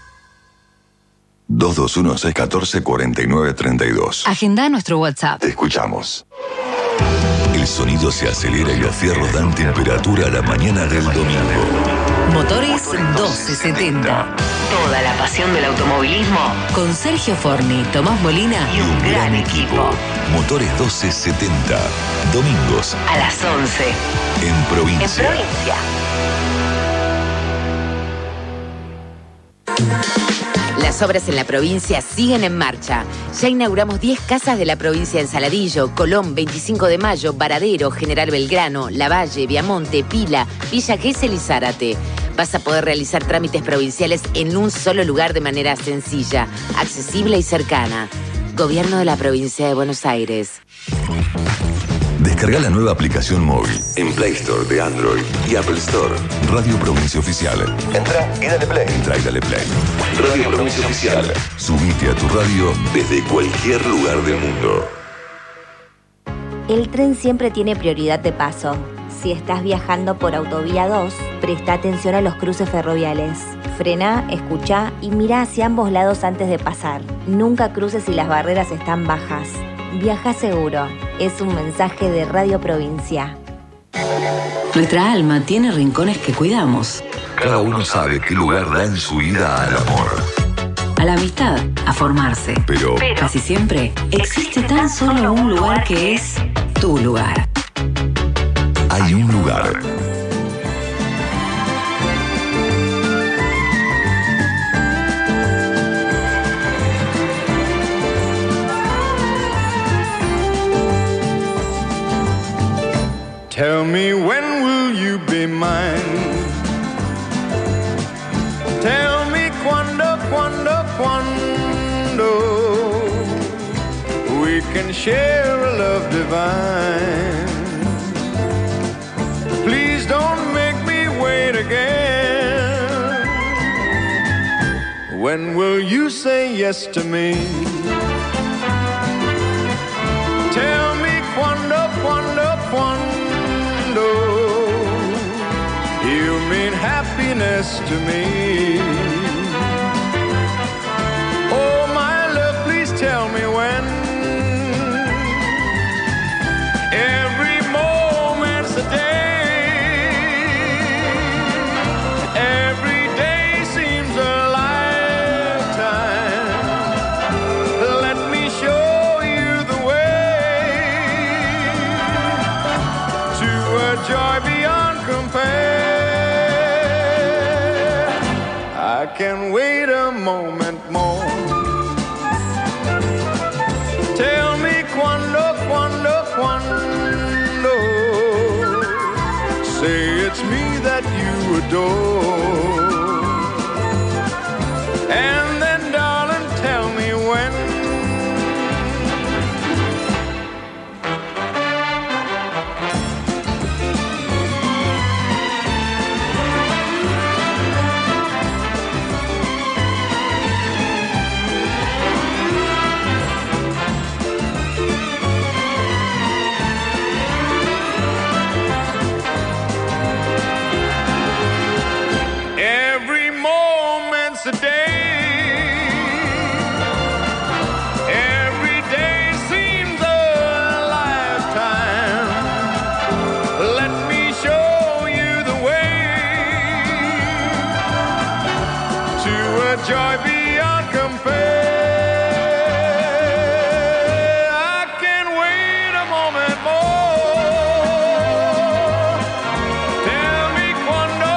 221-614-4932. Agenda nuestro WhatsApp. Te escuchamos. El sonido se acelera y los fierros dan temperatura a la mañana del domingo. Motores 1270. Toda la pasión del automovilismo con Sergio Forni, Tomás Molina y un gran equipo. Motores 1270. Domingos a las 11. En provincia. Las obras en la provincia siguen en marcha. Ya inauguramos 10 casas de la provincia en Saladillo, Colón, 25 de Mayo, Varadero, General Belgrano, Lavalle, Viamonte, Pila, Villa Gesell y Zárate. Vas a poder realizar trámites provinciales en un solo lugar de manera sencilla, accesible y cercana. Gobierno de la provincia de Buenos Aires. Descarga la nueva aplicación móvil en Play Store de Android y Apple Store. Radio Provincia Oficial. Entra y dale play. Radio Provincia Oficial. Subite a tu radio desde cualquier lugar del mundo. El tren siempre tiene prioridad de paso. Si estás viajando por Autovía 2, presta atención a los cruces ferroviales. Frena, escucha y mira hacia ambos lados antes de pasar. Nunca cruces si las barreras están bajas. Viaja seguro. Es un mensaje de Radio Provincia. Nuestra alma tiene rincones que cuidamos. Cada uno sabe qué lugar da en su vida al amor. A la amistad, a formarse. Pero casi siempre existe tan solo un lugar que es tu lugar. Hay un lugar. Tell me, when will you be mine? Tell me cuando we can share a love divine. Please don't make me wait again. When will you say yes to me? Tell me cuando you mean happiness to me. Oh, my love, please tell me when. Every moment's a day. Every day seems a lifetime. Let me show you the way to a joy beyond compare. I can wait a moment more. Tell me cuando. Say it's me that you adore. And then, darling, tell me when. A day. Every day seems a lifetime. Let me show you the way to a joy beyond compare. I can't wait a moment more. Tell me cuando.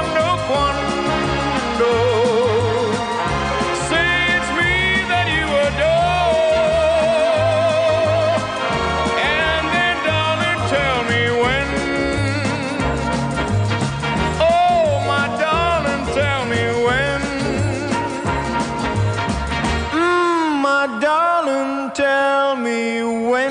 Tell me when.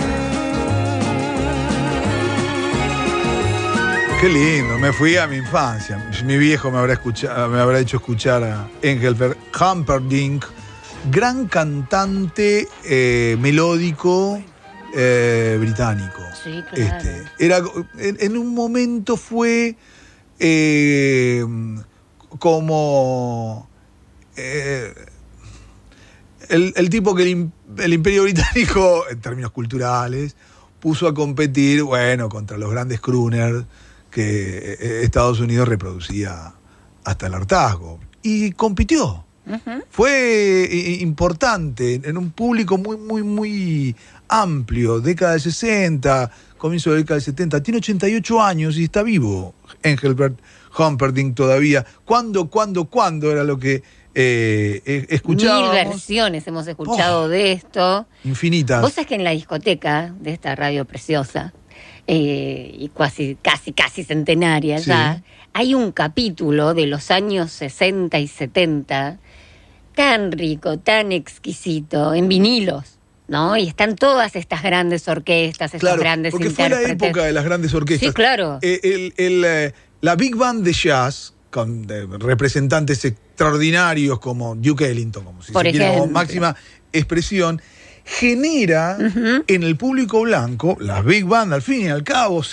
Qué lindo, me fui a mi infancia. Mi viejo me habrá hecho escuchar a Engelbert Humperdinck, gran cantante melódico británico. Sí, claro. Era, en un momento fue como el tipo que el Imperio Británico, en términos culturales, puso a competir, bueno, contra los grandes crooners que Estados Unidos reproducía hasta el hartazgo. Y compitió. Uh-huh. Fue importante en un público muy amplio, década de 60, comienzo de la década de 70. Tiene 88 años y está vivo Engelbert Humperdinck todavía. ¿Cuándo era lo que escuchábamos? 1000 versiones hemos escuchado de esto. Infinitas. Vos sabés que en la discoteca de esta radio preciosa, y casi centenaria ya, sí, hay un capítulo de los años 60 y 70 tan rico, tan exquisito, en vinilos, ¿no? Y están todas estas grandes orquestas, estos grandes porque intérpretes. fue la época de las grandes orquestas. Sí, claro. La Big Band de Jazz, con representantes extraordinarios como Duke Ellington, como si se quiere, como máxima expresión, genera en el público blanco, las Big Band, al fin y al cabo,